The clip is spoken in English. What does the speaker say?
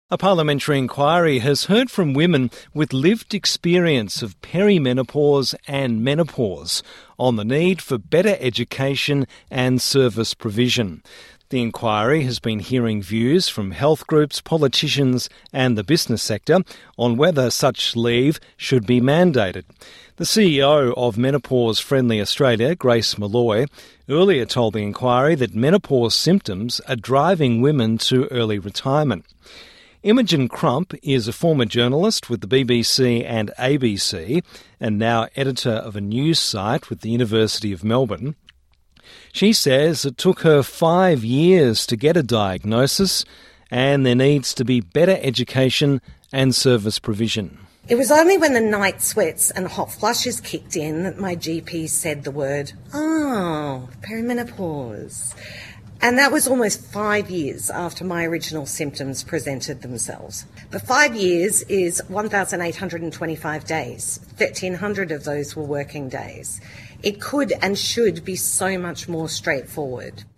A parliamentary inquiry has heard from women with lived experience of perimenopause and menopause on the need for better education and service provision. The inquiry has been hearing views from health groups, politicians and the business sector on whether such leave should be mandated. The CEO of Menopause Friendly Australia, Grace Molloy, earlier told the inquiry that menopause symptoms are driving women to early retirement. Imogen Crump is a former journalist with the BBC and ABC and now editor of a news site with the University of Melbourne. She says it took her 5 years to get a diagnosis and there needs to be better education and service provision. It was only when the night sweats and hot flushes kicked in that my GP said the word, perimenopause. And that was almost 5 years after my original symptoms presented themselves. But 5 years is 1,825 days. 1,300 of those were working days. It could and should be so much more straightforward.